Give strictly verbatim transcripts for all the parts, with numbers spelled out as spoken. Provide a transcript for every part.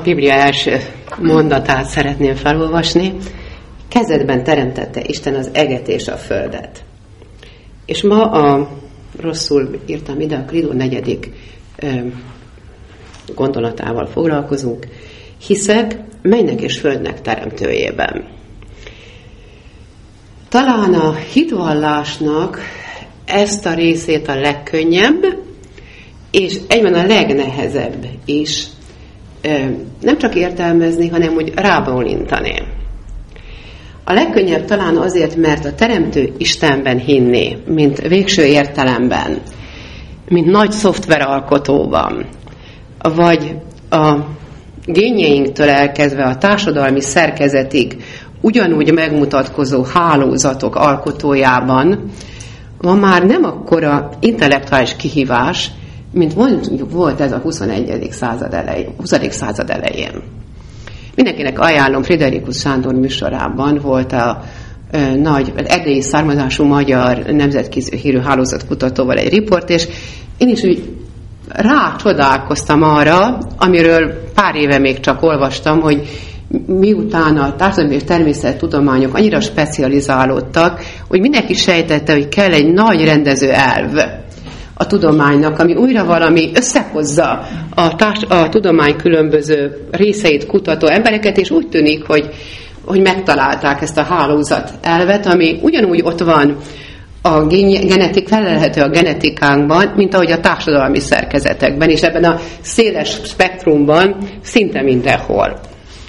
Biblia első mondatát szeretném felolvasni. Kezdetben teremtette Isten az eget és a földet. És ma a, rosszul írtam ide, a Kridó negyedik ö, gondolatával foglalkozunk. Hiszek mennek és földnek teremtőjében. Talán a hitvallásnak ezt a részét a legkönnyebb, és egyben a legnehezebb is nem csak értelmezni, hanem úgy rábólintani. A legkönnyebb talán azért, mert a teremtő Istenben hinni, mint végső értelemben, mint nagy szoftveralkotóban, vagy a génjeinktől elkezdve a társadalmi szerkezetig ugyanúgy megmutatkozó hálózatok alkotójában ma már nem akkora intellektuális kihívás, mint mondjuk volt ez a huszonegyedik század elején, huszadik század elején. Mindenkinek ajánlom, Friderikus Sándor műsorában volt a ö, nagy, erdélyi származású magyar nemzetközi hírű hálózatkutatóval egy riport, és én is úgy rácsodálkoztam arra, amiről pár éve még csak olvastam, hogy miután a társadalmi és természettudományok annyira specializálódtak, hogy mindenki sejtette, hogy kell egy nagy rendező elv a tudománynak, ami újra valami összehozza a, társ, a tudomány különböző részeit kutató embereket, és úgy tűnik, hogy, hogy megtalálták ezt a hálózat elvet, ami ugyanúgy ott van a genetik, felelhető a genetikánkban, mint ahogy a társadalmi szerkezetekben, és ebben a széles spektrumban szinte mindenhol.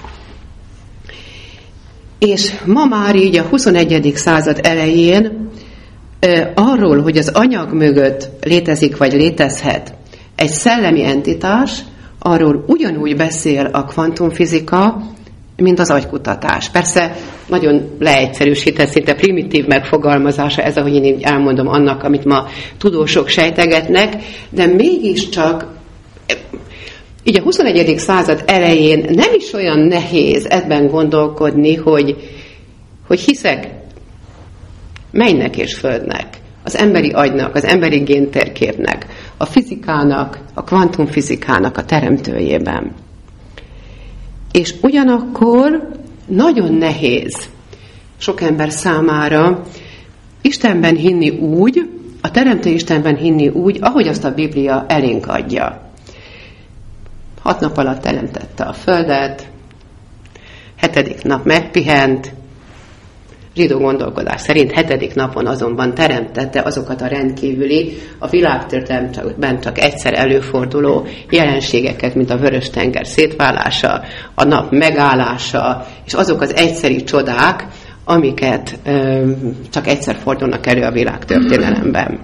És ma már így a huszonegyedik század elején arról, hogy az anyag mögött létezik vagy létezhet egy szellemi entitás, arról ugyanúgy beszél a kvantumfizika, mint az agykutatás. Persze nagyon leegyszerűsített, szinte primitív megfogalmazása ez, ahogy én így elmondom annak, amit ma tudósok sejtegetnek, de mégiscsak így a huszonegyedik század elején nem is olyan nehéz ebben gondolkodni, hogy, hogy hiszek mennek és földnek, az emberi agynak, az emberi géntérképnek, a fizikának, a kvantumfizikának a teremtőjében. És ugyanakkor nagyon nehéz sok ember számára Istenben hinni úgy, a teremtő Istenben hinni úgy, ahogy azt a Biblia elénk adja. Hat nap alatt teremtette a földet, hetedik nap megpihent, zsidó gondolkodás szerint hetedik napon azonban teremtette azokat a rendkívüli, a világtörténelemben csak egyszer előforduló jelenségeket, mint a Vörös-tenger szétválása, a nap megállása, és azok az egyszeri csodák, amiket ö, csak egyszer fordulnak elő a világtörténelemben.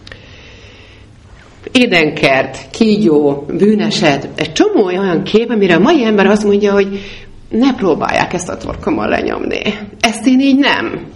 Édenkert, kígyó, bűneset, egy csomó olyan kép, amire a mai ember azt mondja, hogy ne próbálják ezt a torkommal lenyomni. Ezt én így nem.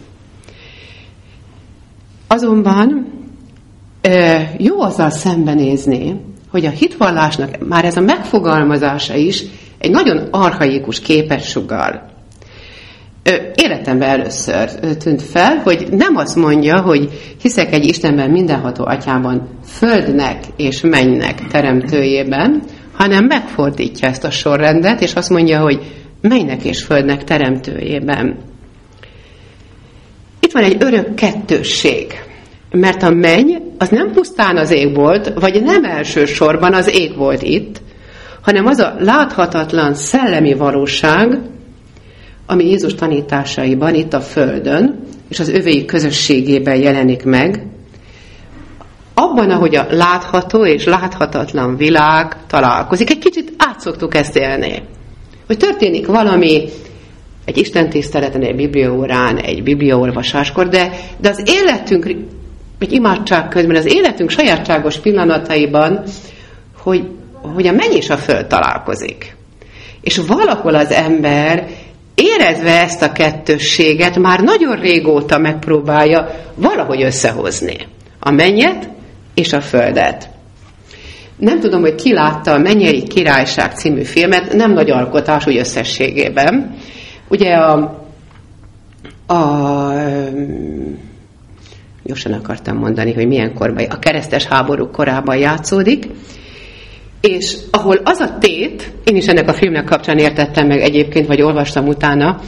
Azonban jó azzal szembenézni, hogy a hitvallásnak már ez a megfogalmazása is egy nagyon archaikus képet sugall. Életemben először tűnt fel, hogy nem azt mondja, hogy hiszek egy Istenben mindenható atyában, földnek és mennynek teremtőjében, hanem megfordítja ezt a sorrendet, és azt mondja, hogy mennynek és földnek teremtőjében. Itt van egy örök kettősség, mert a menny az nem pusztán az ég volt, vagy nem elsősorban az ég volt itt, hanem az a láthatatlan szellemi valóság, ami Jézus tanításaiban itt a földön, és az övéi közösségében jelenik meg, abban, ahogy a látható és láthatatlan világ találkozik. Egy kicsit át szoktuk ezt élni. Hogy történik valami egy istentiszteleten, egy bibliaórán, egy bibliaolvasáskor, de, de az életünk, egy imádság közben, az életünk sajátságos pillanataiban, hogy, hogy a menny és a föld találkozik. És valahol az ember érezve ezt a kettősséget már nagyon régóta megpróbálja valahogy összehozni a mennyet és a földet. Nem tudom, hogy ki látta a Mennyei Királyság című filmet, nem nagy alkotás úgy összességében. Ugye a, a gyorsan akartam mondani, hogy milyen korban, a keresztes háború korában játszódik, És ahol az a tét, én is ennek a filmnek kapcsán értettem meg egyébként, vagy olvastam utána,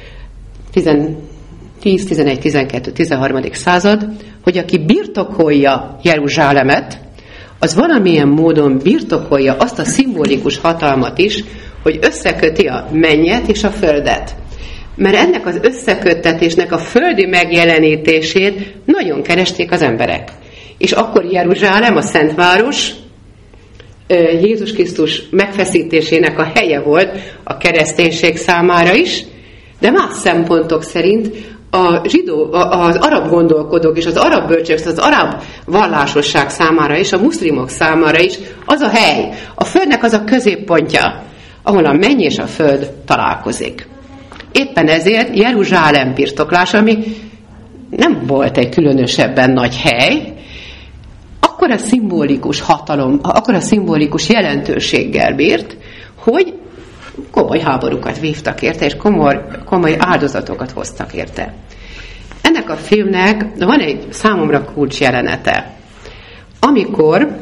tíz, tizenegy, tizenkettő, tizenharmadik század, hogy aki birtokolja Jeruzsálemet, az valamilyen módon birtokolja azt a szimbolikus hatalmat is, hogy összeköti a mennyet és a földet. Mert ennek az összeköttetésnek a földi megjelenítését nagyon keresték az emberek. És akkor Jeruzsálem, a Szentváros, Jézus Krisztus megfeszítésének a helye volt a kereszténység számára is, de más szempontok szerint a zsidó, az arab gondolkodók és az arab bölcsek, az arab vallásosság számára és a muszlimok számára is az a hely, a földnek az a középpontja, ahol a menny és a föld találkozik. Éppen ezért Jeruzsálem birtoklása, ami nem volt egy különösebben nagy hely, akkor a szimbolikus hatalom, akkor a szimbolikus jelentőséggel bírt, hogy komoly háborúkat vívtak érte, és komoly, komoly áldozatokat hoztak érte. Ennek a filmnek van egy számomra kulcs jelenete. Amikor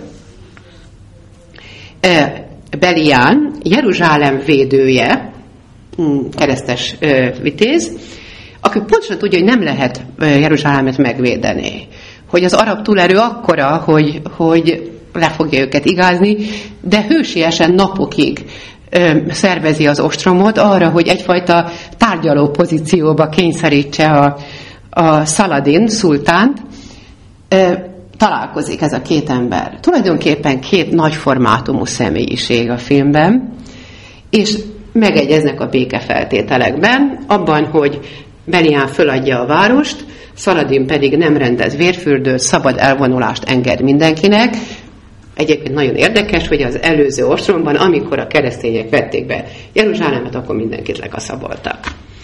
e, Belián, Jeruzsálem védője, keresztes e, vitéz, aki pontosan tudja, hogy nem lehet Jeruzsálemet megvédeni. Hogy az arab túlerő akkora, hogy, hogy le fogja őket igázni, de hősiesen napokig ö, szervezi az ostromot arra, hogy egyfajta tárgyaló pozícióba kényszerítse a, a Szaladin szultánt. Ö, találkozik ez a két ember. Tulajdonképpen két nagy formátumú személyiség a filmben, és megegyeznek a békefeltételekben, abban, hogy Belián föladja a várost, Szaladin pedig nem rendez vérfürdőt, szabad elvonulást enged mindenkinek. Egyébként nagyon érdekes, hogy az előző ostromban, amikor a keresztények vették be Jeruzsálemet, akkor mindenkit lekaszaboltak.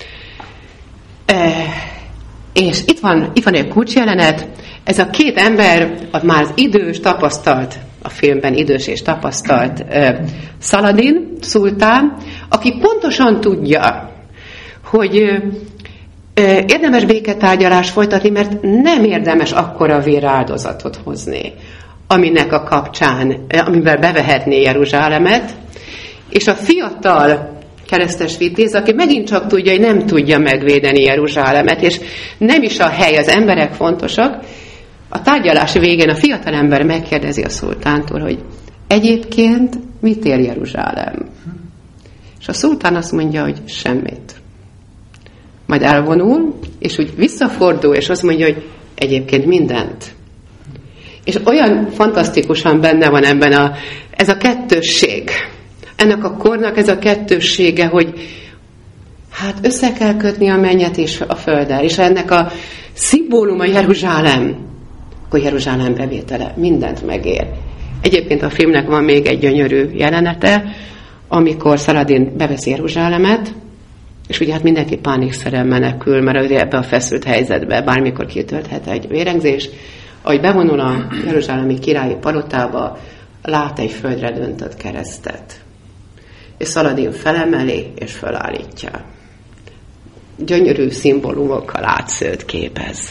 E, és itt van, itt van egy kulcsjelenet. Ez a két ember, az már az idős, tapasztalt, a filmben idős és tapasztalt e, Szaladin, szultán, aki pontosan tudja, hogy érdemes béketárgyalást folytatni, mert nem érdemes akkora véráldozatot hozni, aminek a kapcsán, amivel bevehetné Jeruzsálemet, és a fiatal keresztes vitéz, aki megint csak tudja, hogy nem tudja megvédeni Jeruzsálemet, és nem is a hely, az emberek fontosak, a tárgyalás végén a fiatal ember megkérdezi a szultántól, hogy egyébként mit ér Jeruzsálem? És a szultán azt mondja, hogy semmit. Majd elvonul, és úgy visszafordul, és azt mondja, hogy egyébként mindent. És olyan fantasztikusan benne van ebben a, ez a kettősség. Ennek a kornak ez a kettőssége, hogy hát össze kell kötni a mennyet és a földdel, és ennek a szimbóluma Jeruzsálem, akkor Jeruzsálem bevétele mindent megér. Egyébként a filmnek van még egy gyönyörű jelenete, amikor Szaladin beveszi Jeruzsálemet, és ugye hát mindenki pánikszerűen menekül, mert ugye ebbe a feszült helyzetbe bármikor kitölthet egy vérengzés. Ahogy bevonul a jeruzsálemi királyi palotába, lát egy földre döntött keresztet. És Szaladin felemeli, és fölállítja. Gyönyörű szimbólumokkal átszőtt képez.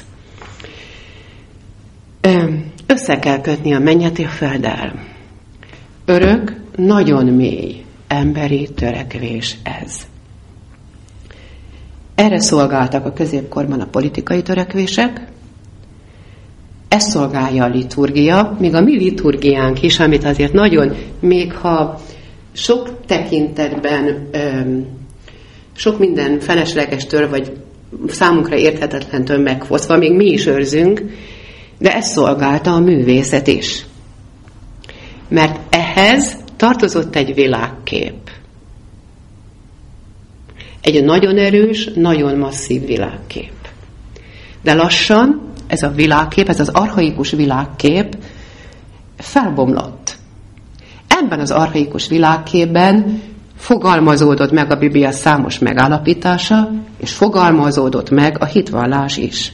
Össze kell kötni a mennyet a földdel. Örök, nagyon mély emberi törekvés ez. Erre szolgáltak a középkorban a politikai törekvések, ezt szolgálja a liturgia, még a mi liturgiánk is, amit azért nagyon, még ha sok tekintetben, sok minden feleslegestől, vagy számunkra érthetetlentől megfosztva, még mi is őrzünk, de ezt szolgálta a művészet is. Mert ehhez tartozott egy világkép. Egy nagyon erős, nagyon masszív világkép. De lassan ez a világkép, ez az archaikus világkép felbomlott. Ebben az archaikus világképben fogalmazódott meg a Biblia számos megállapítása, és fogalmazódott meg a hitvallás is.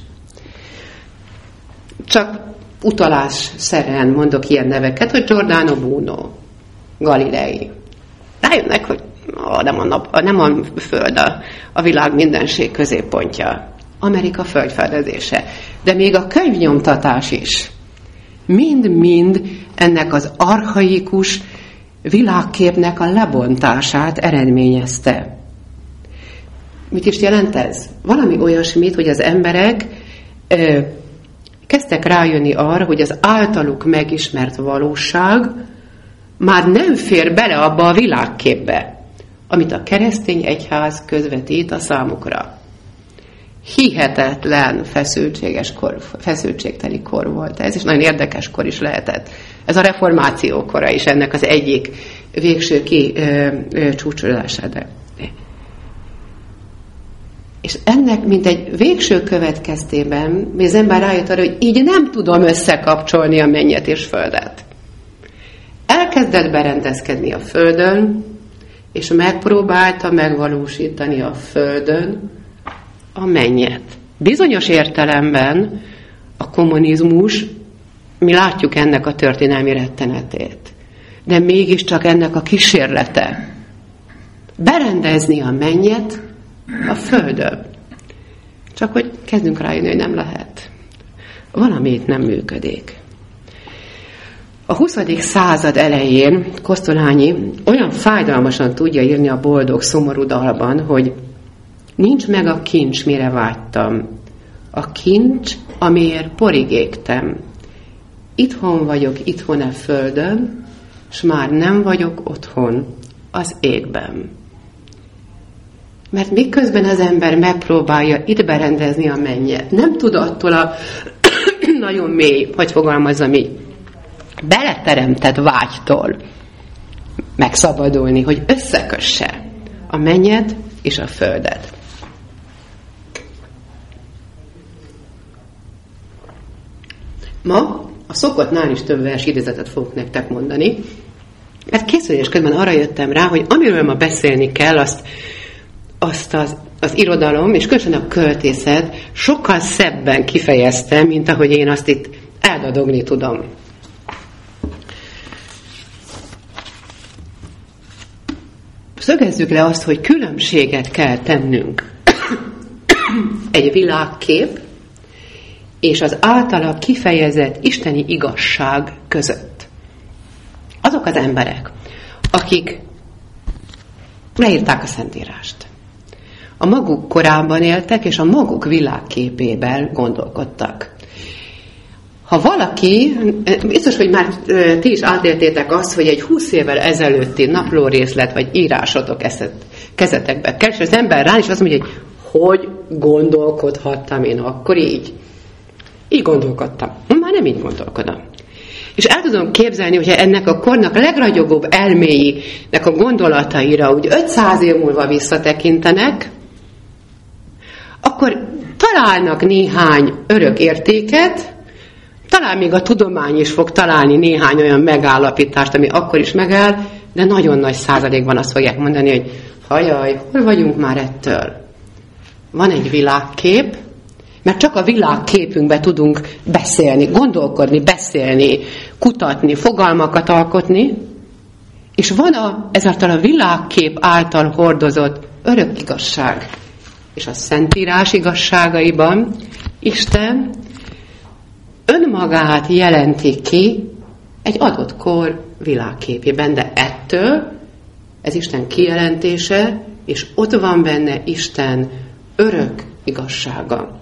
Csak utalásszerűen mondok ilyen neveket, hogy Giordano Bruno, Galilei. Rájönnek, hogy ó, nem, a nap, nem a Föld a, a világ mindenség középpontja. Amerika földfedezése. De még a könyvnyomtatás is. Mind-mind ennek az archaikus világképnek a lebontását eredményezte. Mit is jelent ez? Valami olyasmit, hogy az emberek ö, kezdtek rájönni arra, hogy az általuk megismert valóság már nem fér bele abba a világképbe, amit a keresztény egyház közvetít a számukra. Hihetetlen feszültséges kor, feszültségteli kor volt ez, és nagyon érdekes kor is lehetett. Ez a reformáció kora is ennek az egyik végső kicsúcsolása. És ennek, mint egy végső következtében, az ember rájött arra, hogy így nem tudom összekapcsolni a mennyet és földet. Elkezdett berendezkedni a földön, és megpróbálta megvalósítani a földön a mennyet. Bizonyos értelemben a kommunizmus, mi látjuk ennek a történelmi rettenetét, de mégiscsak ennek a kísérlete. Berendezni a mennyet a földön. Csak hogy kezdünk rájönni, hogy nem lehet. Valami itt nem működik. A huszadik század elején Kosztolányi olyan fájdalmasan tudja írni a boldog, szomorú dalban, hogy nincs meg a kincs, mire vágytam. A kincs, amiért porig égtem. Itthon vagyok, itthon a földön, s már nem vagyok otthon az égben. Mert miközben az ember megpróbálja itt berendezni a mennyet, nem tud attól a nagyon mély, hogy fogalmazzam így, beleteremtett vágytól megszabadulni, hogy összekösse a mennyet és a földet. Ma a szokottnál is több vers idézetet fogok nektek mondani, mert készülés közben arra jöttem rá, hogy amiről ma beszélni kell, azt, azt az, az irodalom, és különösen a költészet sokkal szebben kifejezte, mint ahogy én azt itt eldadogni tudom. Szögezzük le azt, hogy különbséget kell tennünk egy világkép és az általa kifejezett isteni igazság között. Azok az emberek, akik leírták a Szentírást, a maguk korában éltek, és a maguk világképében gondolkodtak. Ha valaki, biztos, hogy már ti is átéltétek azt, hogy egy húsz évvel ezelőtti naplórészlet vagy írásotok kezetekbe kell, és az ember rá is azt mondja, hogy hogy gondolkodhattam én akkor így. Így gondolkodtam. Már nem így gondolkodom. És el tudom képzelni, hogyha ennek a kornak a legragyogóbb elméinek a gondolataira úgy ötszáz év múlva visszatekintenek, akkor találnak néhány örök értéket, talán még a tudomány is fog találni néhány olyan megállapítást, ami akkor is megáll, de nagyon nagy százalékban azt fogják mondani, hogy hajaj, hol vagyunk már ettől? Van egy világkép, mert csak a világképünkben tudunk beszélni, gondolkodni, beszélni, kutatni, fogalmakat alkotni, és van a, ezáltal a világkép által hordozott örök igazság. És a Szentírás igazságaiban Isten önmagát jelenti ki egy adott kor világképében, de ettől ez Isten kijelentése, és ott van benne Isten örök igazsága.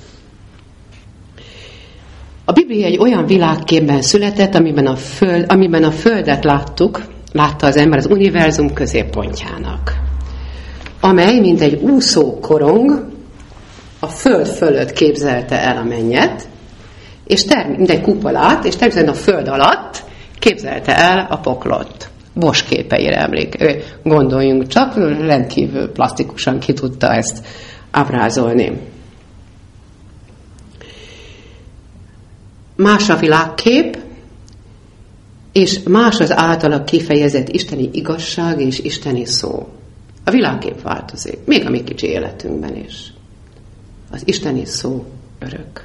A Biblia egy olyan világképben született, amiben a, föld, amiben a Földet láttuk, látta az ember az univerzum középpontjának, amely, mint egy úszó korong, a Föld fölött képzelte el a mennyet, és term- mint egy kupolát, és természetesen a Föld alatt képzelte el a poklot. Bosch képeire emlék, gondoljunk csak, rendkívül plastikusan ki tudta ezt ábrázolni. Más a világkép, és más az általa kifejezett isteni igazság és isteni szó. A világkép változik, még a mi kicsi életünkben is. Az isteni szó örök.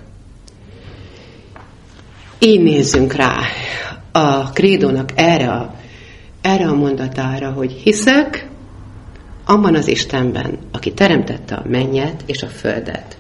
Így nézzünk rá a krédónak erre a, erre a mondatára, hogy hiszek abban az Istenben, aki teremtette a mennyet és a földet.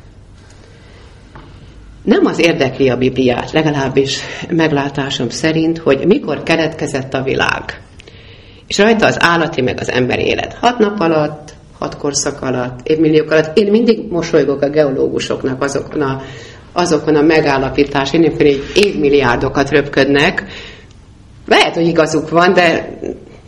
Nem az érdekli a Bibliát, legalábbis meglátásom szerint, hogy mikor keletkezett a világ. És rajta az állati meg az emberi élet. Hat nap alatt, hat korszak alatt, évmilliók alatt. Én mindig mosolygok a geológusoknak azokon a, azokon a megállapításán, amikor így évmilliárdokat röpködnek. Lehet, hogy igazuk van, de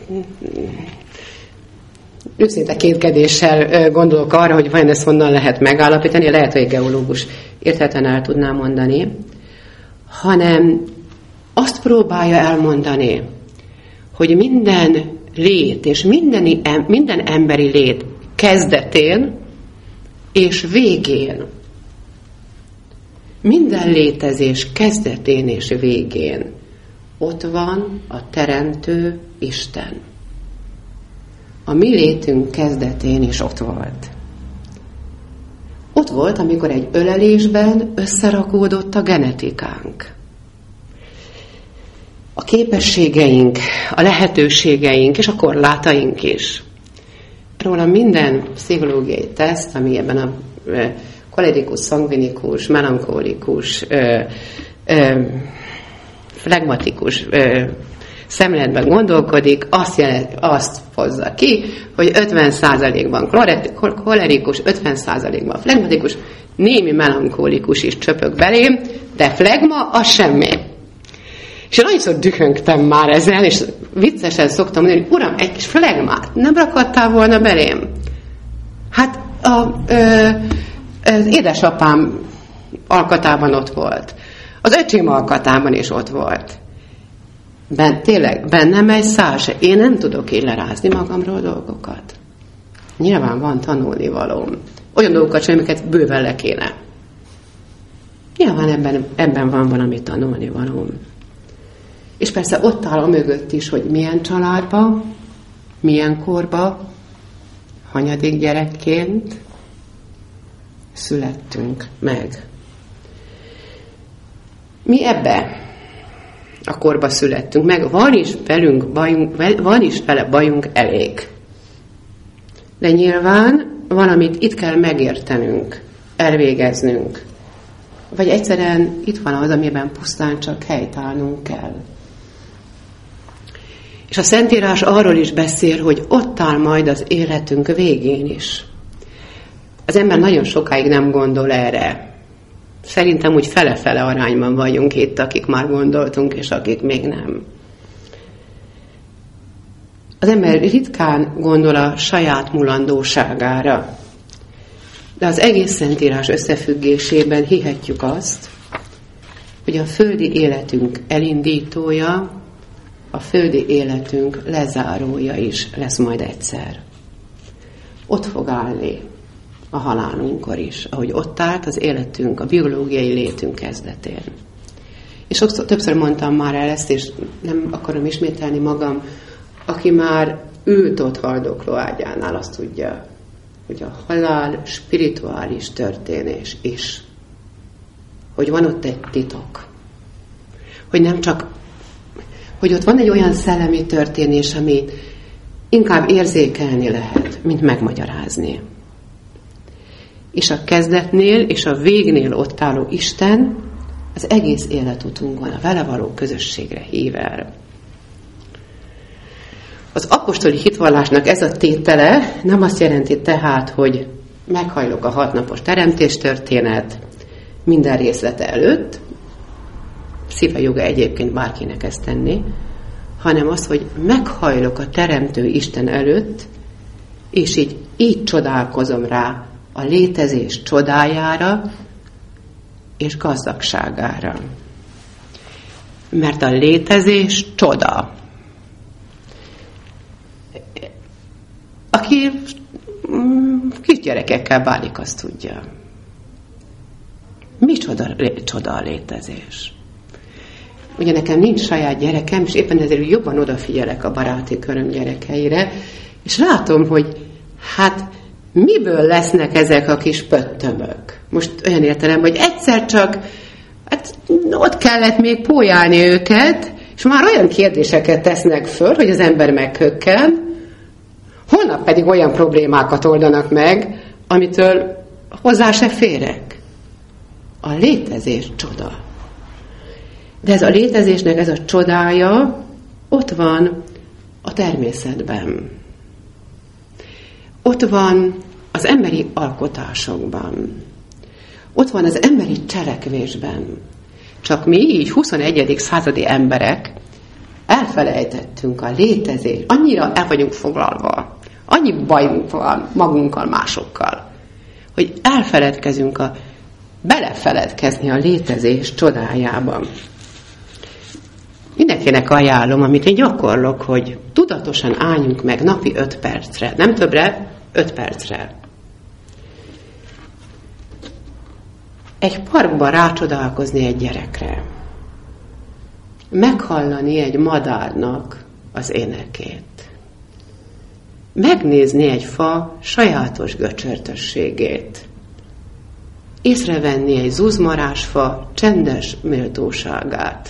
őszinte kétkedéssel gondolok arra, hogy vajon ezt honnan lehet megállapítani. Lehet, hogy egy geológus érthetően el tudná mondani. Hanem azt próbálja elmondani, hogy minden lét és minden, minden emberi lét kezdetén és végén, minden létezés kezdetén és végén ott van a Teremtő Isten. A mi létünk kezdetén is ott volt. Ott volt, amikor egy ölelésben összerakódott a genetikánk. A képességeink, a lehetőségeink és a korlátaink is. Róla minden pszichológiai teszt, ami ebben a kolerikus, szangvinikus, melankolikus, ö, ö, flegmatikus ö, szemléletben gondolkodik, azt, jelent, azt hozza ki, hogy ötven százalékban kolerikus, ötven százalékban flegmatikus, némi melankolikus is csöpög belém, de flegma az semmi. És én annyiszor dühöngtem már ezen, és viccesen szoktam mondani, hogy uram, egy kis flegmát nem rakadtál volna belém? Hát a, ö, az édesapám alkatában ott volt. Az öcsém alkatában is ott volt. Ben, tényleg, bennem egy szál se. Én nem tudok így lerázni magamról dolgokat. Nyilván van tanulnivalóm. Olyan dolgokat sem, amiket bőven le kéne. Nyilván ebben, ebben van valami tanulnivalóm. És persze ott áll a mögött is, hogy milyen családba, milyen korba, hanyadik gyerekként születtünk meg. Mi ebbe a korba születtünk meg, van is velünk bajunk, van is vele bajunk elég. De nyilván valamit itt kell megértenünk, elvégeznünk. Vagy egyszerűen itt van az, amiben pusztán csak helytállnunk kell. És a Szentírás arról is beszél, hogy ott áll majd az életünk végén is. Az ember nagyon sokáig nem gondol erre. Szerintem úgy fele-fele arányban vagyunk itt, akik már gondoltunk, és akik még nem. Az ember ritkán gondol a saját mulandóságára. De az egész Szentírás összefüggésében hihetjük azt, hogy a földi életünk elindítója, a földi életünk lezárója is lesz majd egyszer. Ott fog állni a halálunkkor is, ahogy ott állt az életünk, a biológiai létünk kezdetén. És sokszor, többször mondtam már el ezt, és nem akarom ismételni magam, aki már ült ott haldokló ágyánál, azt tudja, hogy a halál spirituális történés is. Hogy van ott egy titok. Hogy nem csak, hogy ott van egy olyan szellemi történés, amit inkább érzékelni lehet, mint megmagyarázni. És a kezdetnél és a végnél ott álló Isten az egész életutunkon a vele való közösségre hív el. Az apostoli hitvallásnak ez a tétele nem azt jelenti tehát, hogy meghajlok a hatnapos teremtéstörténet minden részlete előtt, szíve joga egyébként bárkinek ezt tenni, hanem az, hogy meghajlok a teremtő Isten előtt, és így, így csodálkozom rá a létezés csodájára és gazdagságára. Mert a létezés csoda. Aki kisgyerekekkel bánik, azt tudja. Mi csoda, csoda a létezés? Ugye nekem nincs saját gyerekem, és éppen ezért jobban odafigyelek a baráti köröm gyerekeire, és látom, hogy hát miből lesznek ezek a kis pöttömök? Most olyan értelemben, hogy egyszer csak hát, ott kellett még pólyálni őket, és már olyan kérdéseket tesznek föl, hogy az ember meghökken, holnap pedig olyan problémákat oldanak meg, amitől hozzá se férek. A létezés csoda. De ez a létezésnek ez a csodája ott van a természetben. Ott van az emberi alkotásokban. Ott van az emberi cselekvésben. Csak mi így huszonegyedik századi emberek elfelejtettünk a létezést. Annyira el vagyunk foglalva. Annyi bajunk van magunkkal, másokkal, hogy elfeledkezünk a belefeledkezni a létezés csodájában. Mindenkinek ajánlom, amit én gyakorlok, hogy tudatosan álljunk meg napi öt percre. Nem többre, öt percre. Egy parkban rácsodálkozni egy gyerekre. Meghallani egy madárnak az énekét. Megnézni egy fa sajátos göcsörtösségét. Észrevenni egy zuzmarásfa csendes méltóságát.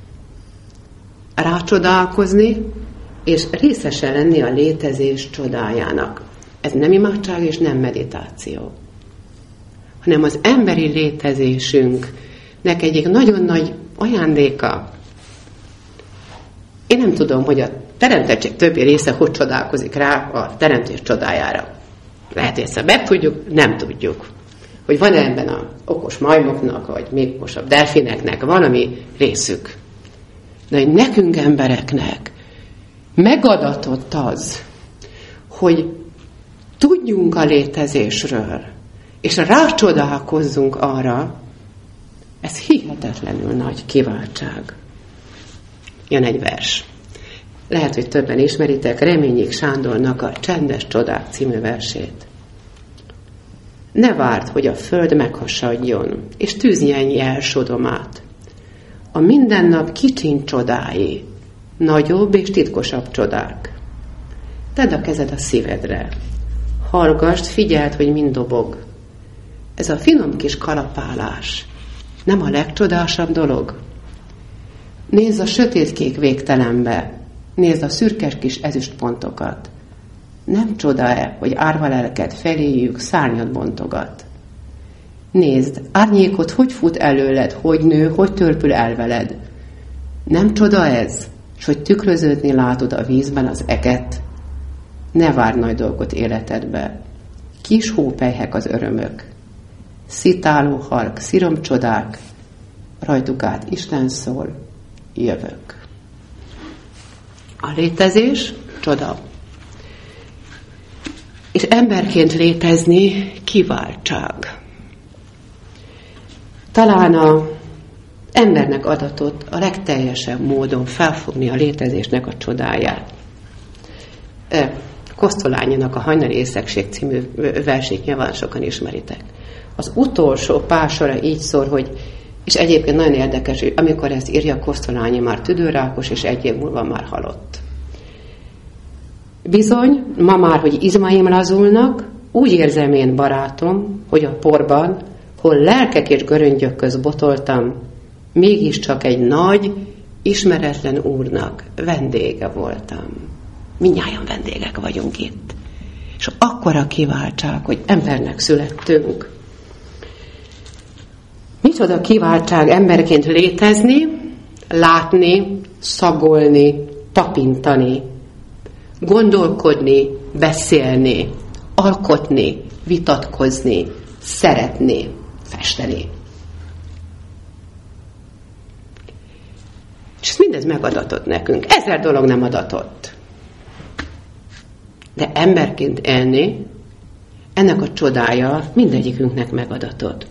Rácsodálkozni, és részese lenni a létezés csodájának. Ez nem imádság és nem meditáció, hanem az emberi létezésünknek egyik nagyon nagy ajándéka. Én nem tudom, hogy a teremtettség többi része hogy csodálkozik rá a teremtés csodájára. Lehet, hogy ezt meg tudjuk, nem tudjuk. Hogy van ebben az okos majmoknak, vagy még okosabb delfineknek valami részük. De hogy nekünk embereknek megadatott az, hogy tudjunk a létezésről, és rácsodálkozzunk arra, ez hihetetlenül nagy kiváltság. Jön egy vers. Lehet, hogy többen ismeritek Reményik Sándornak a Csendes csodák című versét. Ne várd, hogy a föld meghasadjon, és tűznyenj el Sodomát. A mindennap kicsiny csodái, nagyobb és titkosabb csodák. Tedd a kezed a szívedre. Hallgasd, figyeld, hogy mind dobog. Ez a finom kis kalapálás nem a legcsodásabb dolog? Nézd a sötétkék végtelenbe, nézd a szürkes kis ezüstpontokat. Nem csoda-e, hogy árva lelked feléjük szárnyat bontogat? Nézd, árnyékot hogy fut előled, hogy nő, hogy törpül el veled. Nem csoda ez, s hogy tükröződni látod a vízben az eget? Ne várj nagy dolgot életedbe. Kis hópelyhek az örömök. Szitáló halk, sziromcsodák, rajtuk át Isten szól, jövök. A létezés csoda. És emberként létezni kiváltság. Talán a embernek adatott a legteljesebb módon felfogni a létezésnek a csodáját. Kosztolányinak a Hajnali Észekség című versét nyilván sokan ismeritek. Az utolsó pár sora így szól, hogy, és egyébként nagyon érdekes, hogy amikor ezt írja Kosztolányi, már tüdőrákos, és egy év múlva már halott. Bizony, ma már, hogy izmaim lazulnak, úgy érzem én, barátom, hogy a porban, hol lelkek és göröngyök köz botoltam, mégiscsak egy nagy, ismeretlen úrnak vendége voltam. Mindnyájan vendégek vagyunk itt. És akkora kiváltság, hogy embernek születtünk. Micsoda kiváltság emberként létezni, látni, szagolni, tapintani, gondolkodni, beszélni, alkotni, vitatkozni, szeretni, festeni. És mindez megadatott nekünk. Ezer dolog nem adatott. De emberként élni, ennek a csodája mindegyikünknek megadatott.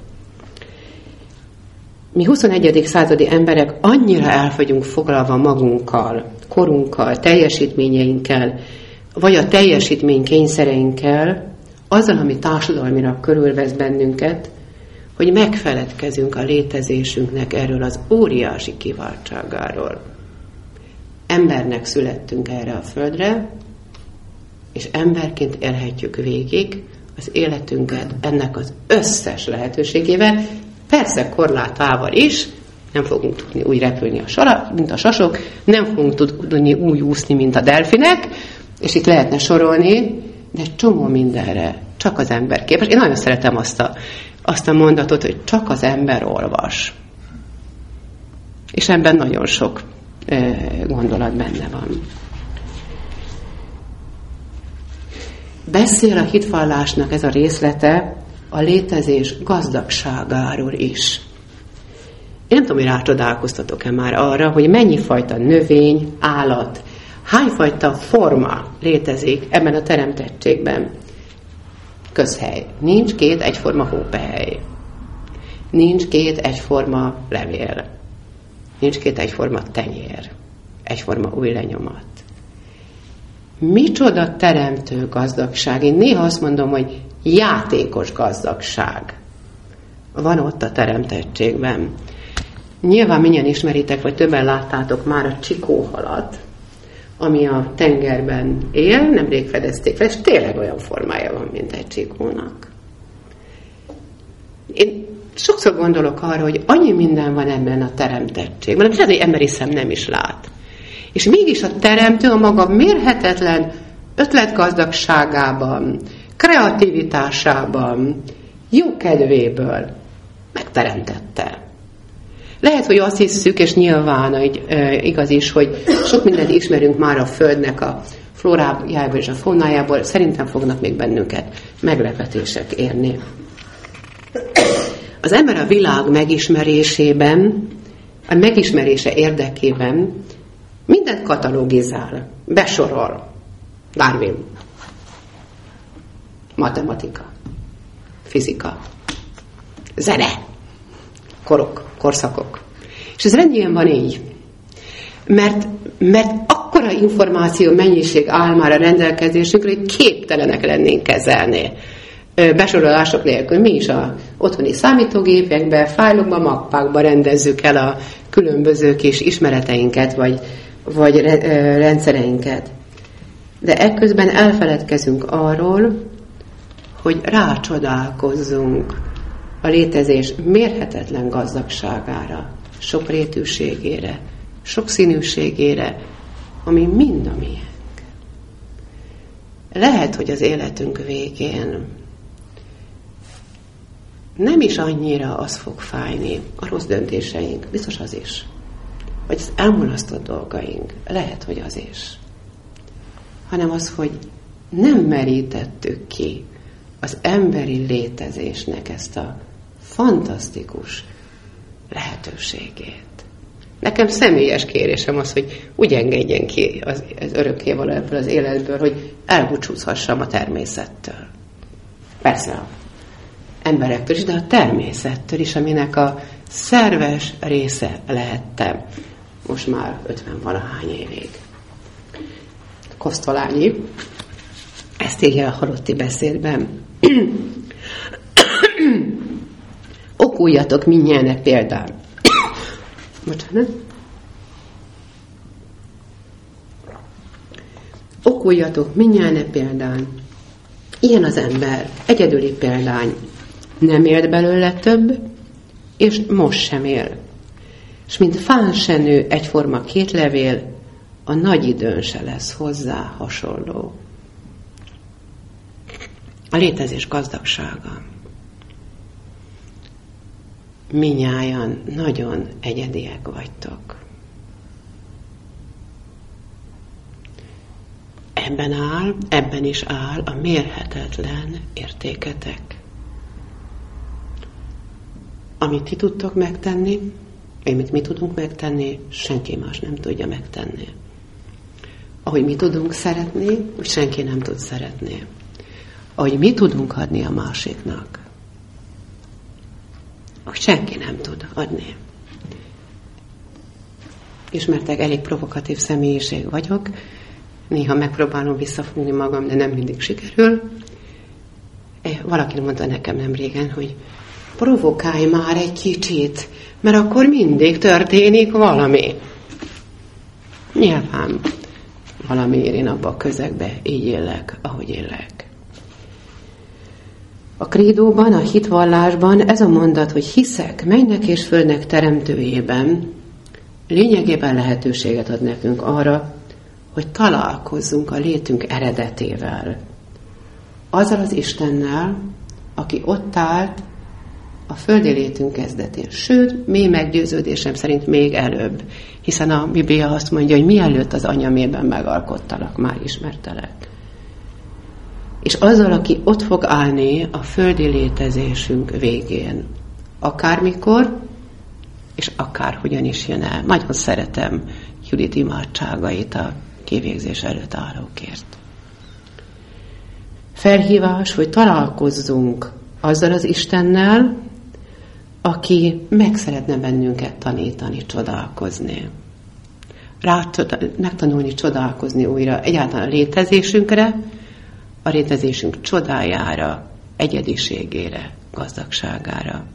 Mi huszonegyedik századi emberek annyira el vagyunk foglalva magunkkal, korunkkal, teljesítményeinkkel, vagy a teljesítmény kényszereinkkel, azzal, ami társadalmilag körülvesz bennünket, hogy megfeledkezünk a létezésünknek erről az óriási kiváltságáról. Embernek születtünk erre a földre, és emberként élhetjük végig az életünket ennek az összes lehetőségével, persze korlátával is, nem fogunk tudni úgy repülni, a sara, mint a sasok, nem fogunk tudni úgy úszni, mint a delfinek, és itt lehetne sorolni, de egy csomó mindenre csak az ember képes. Én nagyon szeretem azt a, azt a mondatot, hogy csak az ember olvas. És ebben nagyon sok e, gondolat benne van. beszél a hitvallásnak ez a részlete a létezés gazdagságáról is. Én nem tudom, hogy rácsodálkoztatok-e már arra, hogy mennyi fajta növény, állat, hányfajta forma létezik ebben a teremtettségben. Közhely. Nincs két egyforma hópehely. Nincs két egyforma levél. Nincs két egyforma tenyér. Egyforma új lenyomat. Micsoda teremtő gazdagság. Én néha azt mondom, hogy játékos gazdagság van ott a teremtettségben. Nyilván mindjárt ismeritek, vagy többen láttátok már a csikóhalat, ami a tengerben él, nemrég fedezték fel, és tényleg olyan formája van, mint egy csikónak. Én sokszor gondolok arra, hogy annyi minden van ebben a teremtettségben, amit lehet, hogy emberi szem nem is lát. És mégis a teremtő a maga mérhetetlen ötletgazdagságában, kreativitásában, jókedvéből megteremtette. Lehet, hogy azt hisszük, és nyilván hogy, e, igaz is, hogy sok mindent ismerünk már a Földnek a flórájából és a faunájából, szerintem fognak még bennünket meglepetések érni. Az ember a világ megismerésében, a megismerése érdekében mindent katalogizál, besorol. Darwin. Matematika. Fizika. Zene. Korok, korszakok. És ez rendjén van így. Mert, mert akkora információ mennyiség áll már a rendelkezésünkre, hogy képtelenek lennénk kezelni. Besorolások nélkül. Mi is a otthoni számítógépekbe, fájlokba, mappákba rendezzük el a különböző kis ismereteinket, vagy, vagy rendszereinket. De ekközben elfeledkezünk arról, hogy rácsodálkozzunk a létezés mérhetetlen gazdagságára, sokrétűségére, sokszínűségére, ami mind a miénk. Lehet, hogy az életünk végén nem is annyira az fog fájni, a rossz döntéseink, biztos az is. Vagy az elmulasztott dolgaink, lehet, hogy az is. Hanem az, hogy nem merítettük ki az emberi létezésnek ezt a fantasztikus lehetőségét. Nekem személyes kérésem az, hogy úgy engedjen ki az, az örökkévaló ebből az életből, hogy elbúcsúzhassam a természettől. Persze a emberektől is, de a természettől is, aminek a szerves része lehettem. Most már ötven-valahány évig. Kosztolányi ezt írja a halotti beszédben. Okuljatok mindnyáján példán. Bocsánat. Okuljatok mindnyáján példán. Ilyen az ember, egyedüli példány. Nem élt belőle több, és most sem él. És mint fán se nő egyforma két levél, a nagy időn se lesz hozzá hasonló. A létezés gazdagsága. Mindnyájan nagyon egyediek vagytok. Ebben áll, ebben is áll a mérhetetlen értéketek. Amit ti tudtok megtenni, amit mi tudunk megtenni, senki más nem tudja megtenni. Ahogy mi tudunk szeretni, úgy senki nem tud szeretni. Ahogy mi tudunk adni a másiknak, hogy senki nem tud adni. Ismertek, elég provokatív személyiség vagyok, néha megpróbálom visszafogni magam, de nem mindig sikerül. Valaki mondta nekem nem régen, hogy provokálj már egy kicsit, mert akkor mindig történik valami. Nyilván valamiért én abba a közegbe így élek, ahogy élek. A krédóban, a hitvallásban ez a mondat, hogy hiszek mennek és földnek teremtőjében, lényegében lehetőséget ad nekünk arra, hogy találkozzunk a létünk eredetével. Azzal az Istennel, aki ott állt a földi létünk kezdetén. Sőt, mély meggyőződésem szerint még előbb. Hiszen a Biblia azt mondja, hogy mielőtt az anyamében megalkottalak, már ismertelek. és azzal, aki ott fog állni a földi létezésünk végén. Akármikor, és akárhogyan is jön el. Nagyon szeretem Judit imádságait a kivégzés előtt állókért. Felhívás, hogy találkozzunk azzal az Istennel, aki meg szeretne bennünket tanítani, csodálkozni. Rá megtanulni csodálkozni újra egyáltalán a létezésünkre, a létezésünk csodájára, egyediségére, gazdagságára.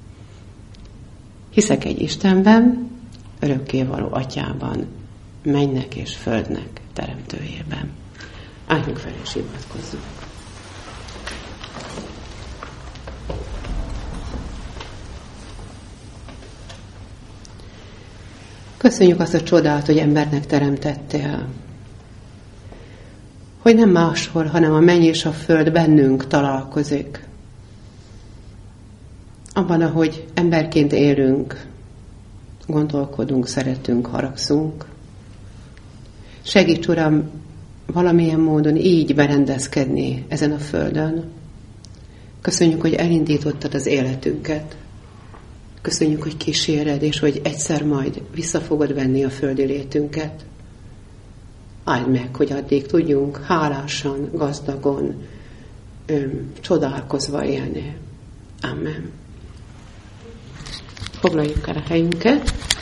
Hiszek egy Istenben, örökkévaló Atyában, mennynek és földnek teremtőjében. Álljunk fel és imádkozzunk. Köszönjük azt a csodát, hogy embernek teremtettél. Hogy nem máshol, hanem a menny és a föld bennünk találkozik. Abban, ahogy emberként élünk, gondolkodunk, szeretünk, haragszunk. Segíts, Uram, valamilyen módon így berendezkedni ezen a földön. Köszönjük, hogy elindítottad az életünket. Köszönjük, hogy kíséred, és hogy egyszer majd vissza fogod venni a földi létünket. Áld meg, hogy addig tudjunk hálásan, gazdagon, öm, csodálkozva élni. Amen. Foglaljuk el a helyünket.